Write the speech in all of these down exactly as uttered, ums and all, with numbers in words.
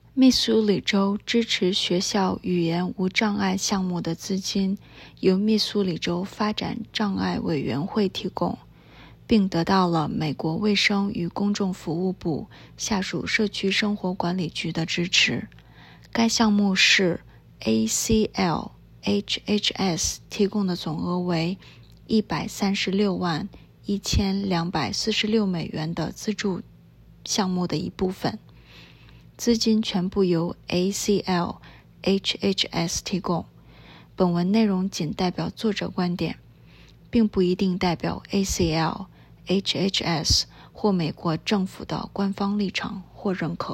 密苏里州支持学校语言无障碍项目的资金由密苏里州发展障碍委员会提供，并得到了美国卫生与公众服务部下属社区生活管理局的支持。该项目是 A C L H H S 提供的总额为一百三十六万一千两百四十六美元的资助项目的一部分。资金全部由 A C L H H S 提供。本文内容仅代表作者观点，并不一定代表 A C L H H S 或美国政府的官方立场或认可。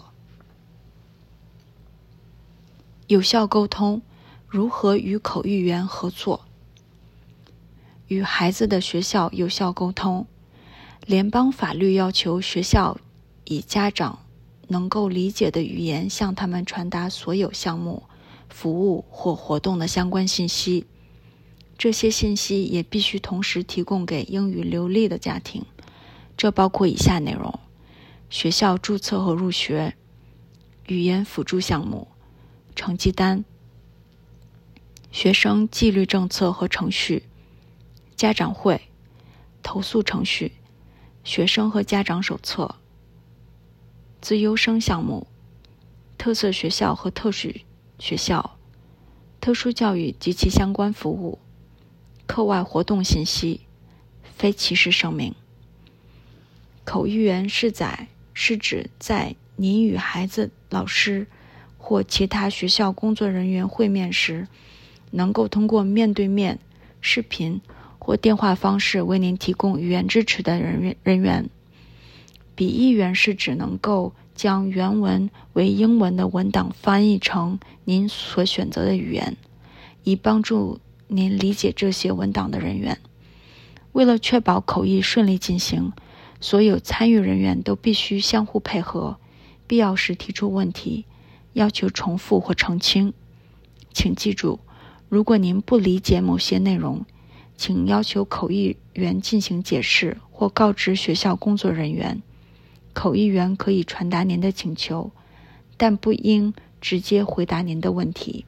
有效沟通，如何与口译员合作？与孩子的学校有效沟通。联邦法律要求学校以家长能够理解的语言向他们传达所有项目、服务或活动的相关信息。这些信息也必须同时提供给英语流利的家庭。这包括以下内容：学校注册和入学、语言辅助项目、成绩单、学生纪律政策和程序、家长会、投诉程序、学生和家长手册、资优生项目、特色学校和特殊学校、特殊教育及其相关服务、课外活动信息、非歧视声明。口译员是在是指在您与孩子、老师或其他学校工作人员会面时，能够通过面对面、视频或电话方式为您提供语言支持的人人员。笔译员是指能够将原文为英文的文档翻译成您所选择的语言，以帮助您理解这些文档的人员。为了确保口译顺利进行，所有参与人员都必须相互配合，必要时提出问题，要求重复或澄清。请记住，如果您不理解某些内容，请要求口译员进行解释或告知学校工作人员。口译员可以传达您的请求，但不应直接回答您的问题。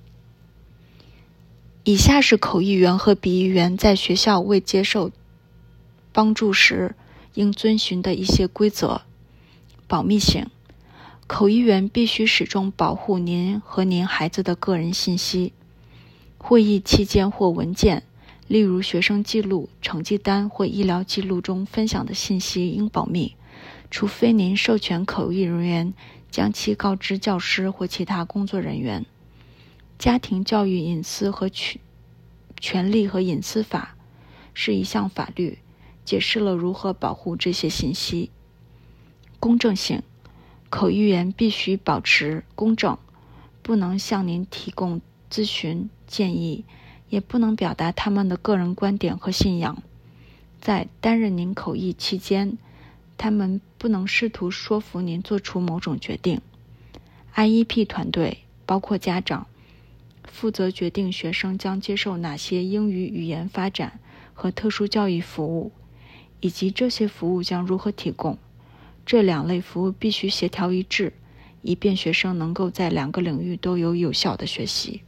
以下是口译员和笔译员在学校未接受帮助时应遵循的一些规则。保密性，口译员必须始终保护您和您孩子的个人信息。会议期间或文件，例如学生记录、成绩单或医疗记录中分享的信息应保密，除非您授权口译人员将其告知教师或其他工作人员。家庭教育隐私和权权利和隐私法是一项法律，解释了如何保护这些信息。公正性，口译员必须保持公正，不能向您提供咨询建议，也不能表达他们的个人观点和信仰。在担任您口译期间，他们不能试图说服您做出某种决定。I E P 团队包括家长，负责决定学生将接受哪些英语语言发展和特殊教育服务，以及这些服务将如何提供。这两类服务必须协调一致，以便学生能够在两个领域都有有效的学习。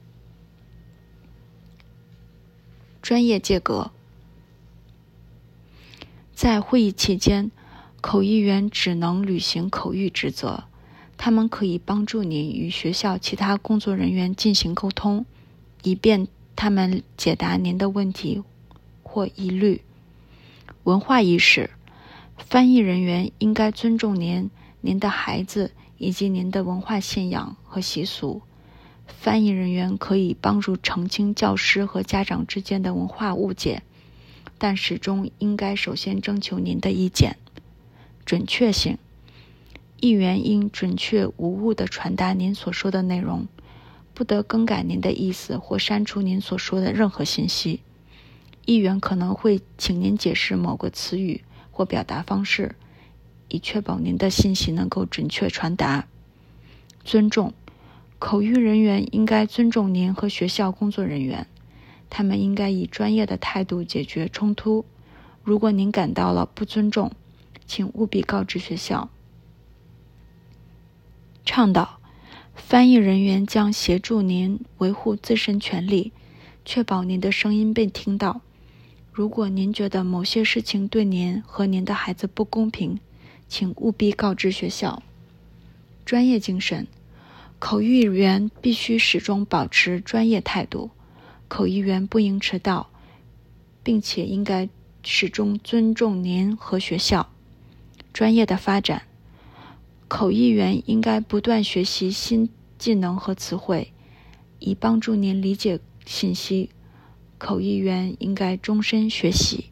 专业界格，在会议期间，口译员只能履行口译职责，他们可以帮助您与学校其他工作人员进行沟通，以便他们解答您的问题或疑虑。文化意识，翻译人员应该尊重您、您的孩子以及您的文化信仰和习俗。翻译人员可以帮助澄清教师和家长之间的文化误解，但始终应该首先征求您的意见。准确性，译员应准确无误地传达您所说的内容，不得更改您的意思或删除您所说的任何信息。译员可能会请您解释某个词语或表达方式，以确保您的信息能够准确传达。尊重，口译人员应该尊重您和学校工作人员，他们应该以专业的态度解决冲突。如果您感到了不尊重，请务必告知学校。倡导， 翻译人员将协助您维护自身权利，确保您的声音被听到。如果您觉得某些事情对您和您的孩子不公平，请务必告知学校。专业精神，口译员必须始终保持专业态度，口译员不应迟到，并且应该始终尊重您和学校。专业的发展，口译员应该不断学习新技能和词汇，以帮助您理解信息。口译员应该终身学习。